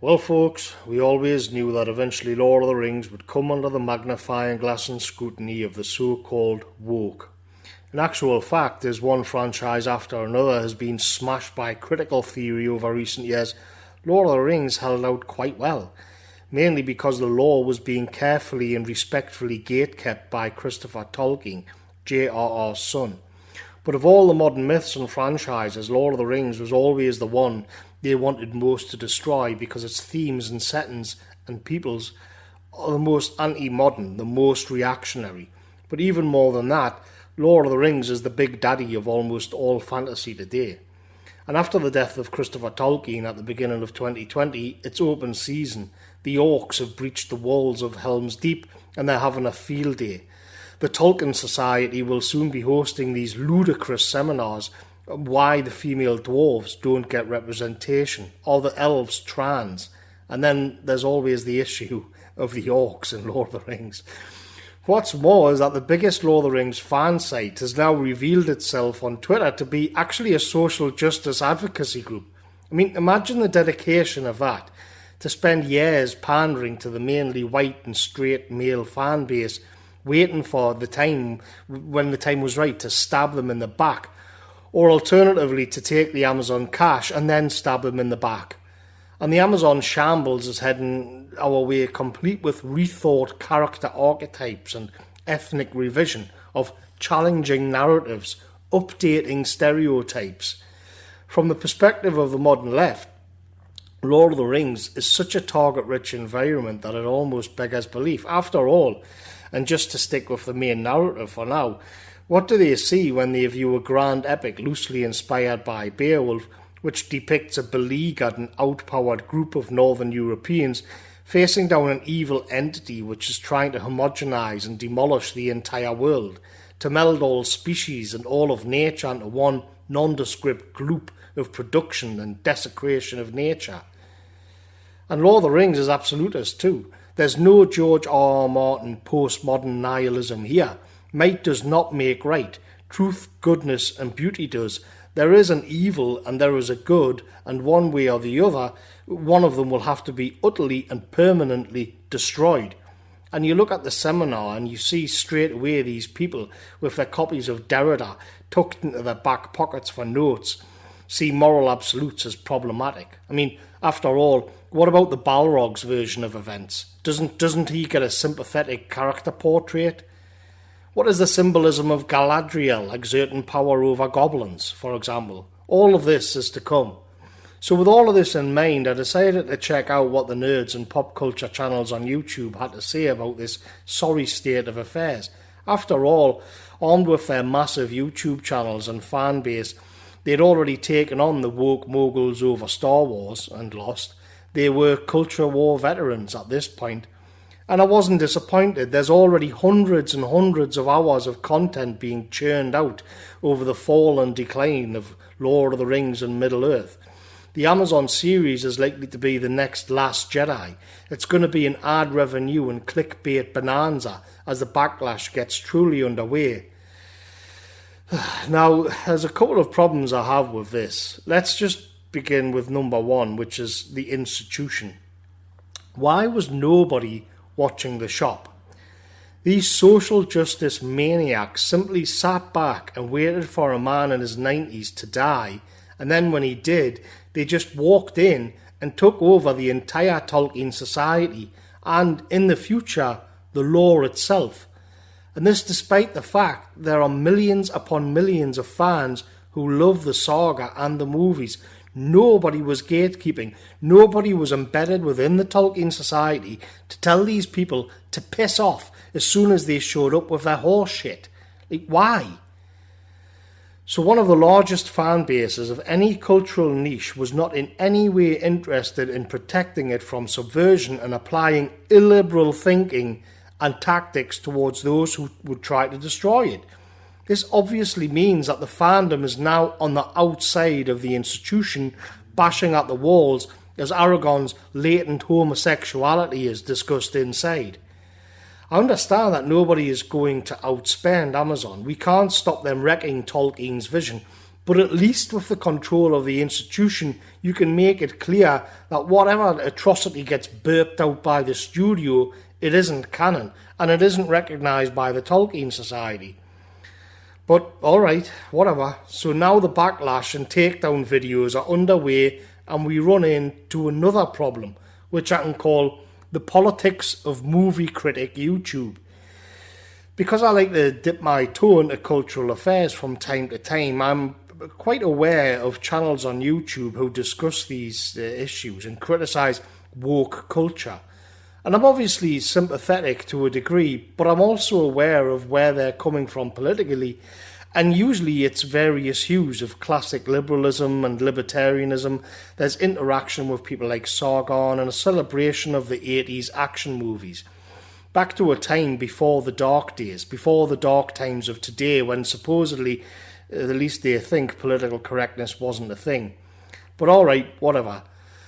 Well, folks, we always knew that eventually Lord of the Rings would come under the magnifying glass and scrutiny of the so-called woke. In actual fact, as one franchise after another has been smashed by critical theory over recent years, Lord of the Rings held out quite well, mainly because the lore was being carefully and respectfully gatekept by Christopher Tolkien, J.R.R.'s son. But of all the modern myths and franchises, Lord of the Rings was always the one they wanted most to destroy because its themes and settings and peoples are the most anti-modern, the most reactionary. But even more than that, Lord of the Rings is the big daddy of almost all fantasy today. And after the death of Christopher Tolkien at the beginning of 2020, it's open season. The orcs have breached the walls of Helm's Deep and they're having a field day. The Tolkien Society will soon be hosting these ludicrous seminars on why the female dwarves don't get representation, or the elves trans. And then there's always the issue of the orcs in Lord of the Rings. What's more is that the biggest Lord of the Rings fan site has now revealed itself on Twitter to be actually a social justice advocacy group. I mean, imagine the dedication of that, to spend years pandering to the mainly white and straight male fan base, waiting for the time, when the time was right, to stab them in the back, or alternatively to take the Amazon cash and then stab them in the back. And the Amazon shambles is heading our way, complete with rethought character archetypes and ethnic revision of challenging narratives, updating stereotypes. From the perspective of the modern left, Lord of the Rings is such a target-rich environment that it almost beggars belief. After all, and just to stick with the main narrative for now, what do they see when they view a grand epic loosely inspired by Beowulf, which depicts a beleaguered and outpowered group of northern Europeans facing down an evil entity which is trying to homogenise and demolish the entire world, to meld all species and all of nature into one nondescript gloop of production and desecration of nature? And Lord of the Rings is absolutist too. There's no George R.R. Martin postmodern nihilism here. Might does not make right. Truth, goodness and beauty does. There is an evil and there is a good, and one way or the other, one of them will have to be utterly and permanently destroyed. And you look at the seminar and you see straight away these people with their copies of Derrida tucked into their back pockets for notes see moral absolutes as problematic. I mean, after all, what about the Balrog's version of events? Doesn't he get a sympathetic character portrait? What is the symbolism of Galadriel exerting power over goblins, for example? All of this is to come. So with all of this in mind, I decided to check out what the nerds and pop culture channels on YouTube had to say about this sorry state of affairs. After all, armed with their massive YouTube channels and fan base, they'd already taken on the woke moguls over Star Wars and lost. They were culture war veterans at this point. And I wasn't disappointed. There's already hundreds and hundreds of hours of content being churned out over the fall and decline of Lord of the Rings and Middle-earth. The Amazon series is likely to be the next Last Jedi. It's going to be an ad revenue and clickbait bonanza as the backlash gets truly underway. Now, there's a couple of problems I have with this. Let's just begin with number one, which is the institution. Why was nobody watching the shop? These social justice maniacs simply sat back and waited for a man in his 90s to die, and then when he did, they just walked in and took over the entire Tolkien Society and, in the future, the lore itself. And this despite the fact there are millions upon millions of fans who love the saga and the movies. Nobody was gatekeeping. Nobody was embedded within the Tolkien Society to tell these people to piss off as soon as they showed up with their horse shit. Like, why? So one of the largest fan bases of any cultural niche was not in any way interested in protecting it from subversion and applying illiberal thinking and tactics towards those who would try to destroy it. This obviously means that the fandom is now on the outside of the institution, bashing at the walls as Aragorn's latent homosexuality is discussed inside. I understand that nobody is going to outspend Amazon. We can't stop them wrecking Tolkien's vision, But at least with the control of the institution, you can make it clear that whatever atrocity gets burped out by the studio, it isn't canon, and it isn't recognised by the Tolkien Society. But alright, whatever. So now the backlash and takedown videos are underway, and we run into another problem, which I can call the politics of movie critic YouTube. Because I like to dip my toe into cultural affairs from time to time, I'm quite aware of channels on YouTube who discuss these issues and criticise woke culture. And I'm obviously sympathetic to a degree, but I'm also aware of where they're coming from politically, and usually it's various hues of classic liberalism and libertarianism. There's interaction with people like Sargon and a celebration of the 80s action movies. Back to a time before the dark days, before the dark times of today, when supposedly, at least they think, political correctness wasn't a thing. But alright, whatever.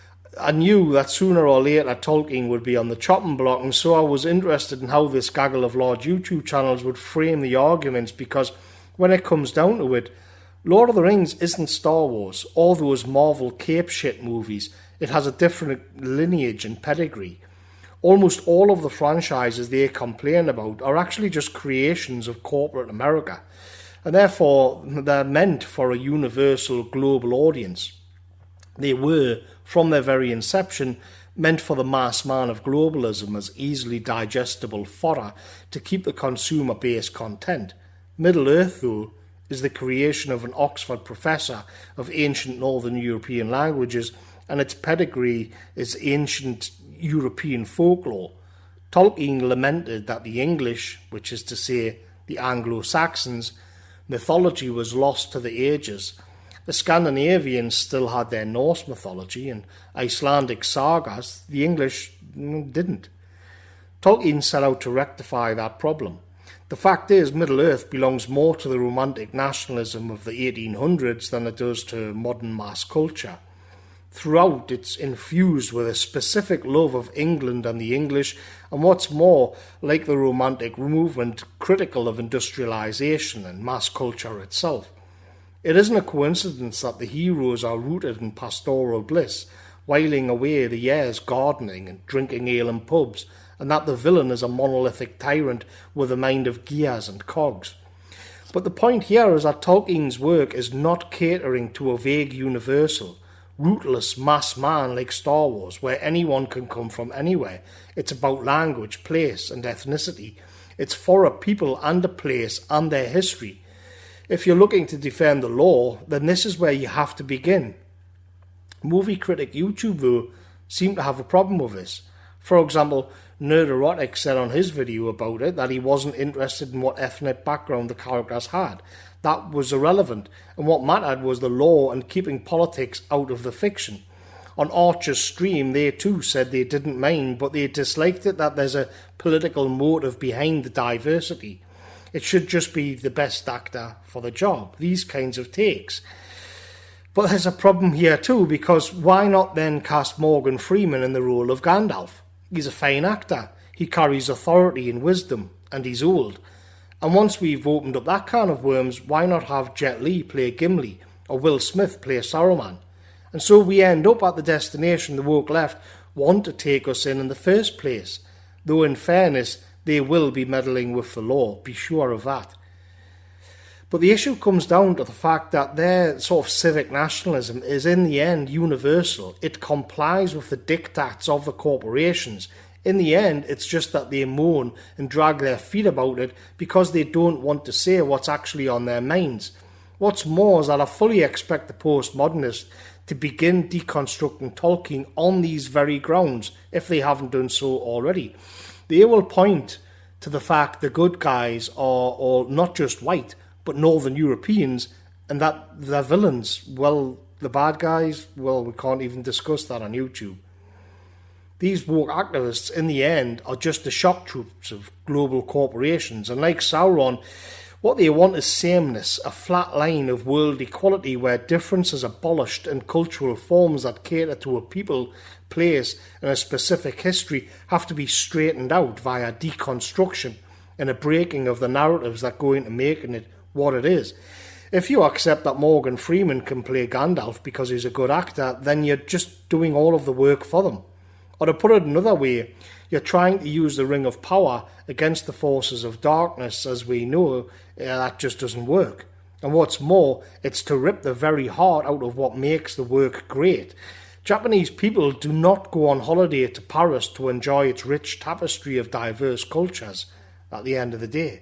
I knew that sooner or later Tolkien would be on the chopping block, and so I was interested in how this gaggle of large YouTube channels would frame the arguments, because when it comes down to it, Lord of the Rings isn't Star Wars or those Marvel cape shit movies. It has a different lineage and pedigree. Almost all of the franchises they complain about are actually just creations of corporate America, and therefore they're meant for a universal global audience. They were, from their very inception, meant for the mass man of globalism as easily digestible fodder to keep the consumer base content. Middle-earth, though, is the creation of an Oxford professor of ancient Northern European languages, and its pedigree is ancient European folklore. Tolkien lamented that the English, which is to say the Anglo-Saxons, mythology was lost to the ages. The Scandinavians still had their Norse mythology and Icelandic sagas. The English didn't. Tolkien set out to rectify that problem. The fact is, Middle-earth belongs more to the romantic nationalism of the 1800s than it does to modern mass culture. Throughout, it's infused with a specific love of England and the English, and what's more, like the Romantic movement, critical of industrialisation and mass culture itself. It isn't a coincidence that the heroes are rooted in pastoral bliss, whiling away the years gardening and drinking ale in pubs, and that the villain is a monolithic tyrant with a mind of gears and cogs. But the point here is that Tolkien's work is not catering to a vague universal, rootless mass man like Star Wars, where anyone can come from anywhere. It's about language, place and ethnicity. It's for a people and a place and their history. If you're looking to defend the law, then this is where you have to begin. Movie critic YouTube, though, seemed to have a problem with this. For example, Nerderotic said on his video about it that he wasn't interested in what ethnic background the characters had. That was irrelevant, and what mattered was the law and keeping politics out of the fiction. On Archer's stream, they too said they didn't mind, but they disliked it that there's a political motive behind the diversity. It should just be the best actor for the job. These kinds of takes. But there's a problem here too, because why not then cast Morgan Freeman in the role of Gandalf? He's a fine actor. He carries authority and wisdom, and he's old. And once we've opened up that can of worms, why not have Jet Li play Gimli, or Will Smith play Saruman? And so we end up at the destination the woke left want to take us in the first place. Though in fairness, they will be meddling with the law, be sure of that. But the issue comes down to the fact that their sort of civic nationalism is in the end universal. It complies with the diktats of the corporations. In the end, it's just that they moan and drag their feet about it because they don't want to say what's actually on their minds. What's more is that I fully expect the postmodernists to begin deconstructing Tolkien on these very grounds, if they haven't done so already. They will point to the fact the good guys are all not just white, but Northern Europeans, and that they're villains. Well, the bad guys, well, we can't even discuss that on YouTube. These woke activists, in the end, are just the shock troops of global corporations, and like Sauron, what they want is sameness, a flat line of world equality where difference is abolished and cultural forms that cater to a people, place and a specific history have to be straightened out via deconstruction and a breaking of the narratives that go into making it what it is. If you accept that Morgan Freeman can play Gandalf because he's a good actor, then you're just doing all of the work for them. Or to put it another way, you're trying to use the Ring of Power against the forces of darkness. As we know, that just doesn't work. And what's more, it's to rip the very heart out of what makes the work great. Japanese people do not go on holiday to Paris to enjoy its rich tapestry of diverse cultures at the end of the day.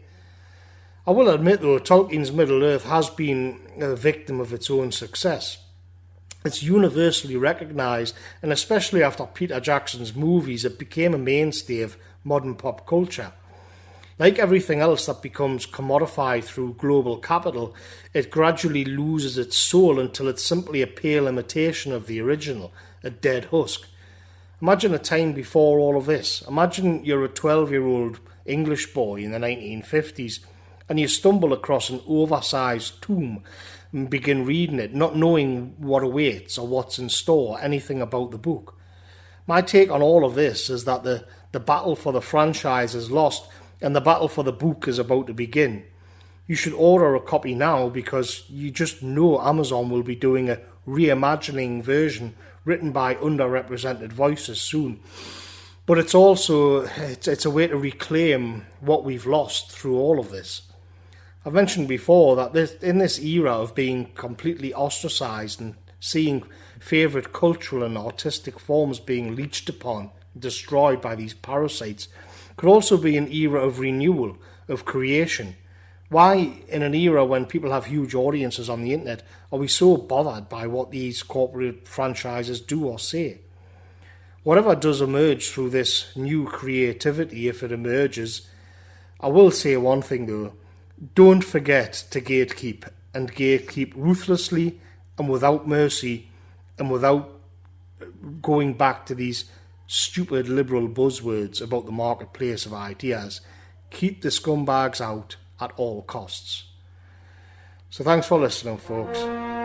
I will admit, though, Tolkien's Middle-earth has been a victim of its own success. It's universally recognised, and especially after Peter Jackson's movies, it became a mainstay of modern pop culture. Like everything else that becomes commodified through global capital, it gradually loses its soul until it's simply a pale imitation of the original, a dead husk. Imagine a time before all of this. Imagine you're a 12-year-old English boy in the 1950s, and you stumble across an oversized tome and begin reading it, not knowing what awaits or what's in store, anything about the book. My take on all of this is that the battle for the franchise is lost and the battle for the book is about to begin. You should order a copy now because you just know Amazon will be doing a reimagining version written by underrepresented voices soon. But it's also it's a way to reclaim what we've lost through all of this. I've mentioned before that in this era of being completely ostracised and seeing favourite cultural and artistic forms being leached upon, destroyed by these parasites, could also be an era of renewal, of creation. Why, in an era when people have huge audiences on the internet, are we so bothered by what these corporate franchises do or say? Whatever does emerge through this new creativity, if it emerges, I will say one thing though. Don't forget to gatekeep, and gatekeep ruthlessly and without mercy and without going back to these stupid liberal buzzwords about the marketplace of ideas. Keep the scumbags out at all costs. So thanks for listening, folks.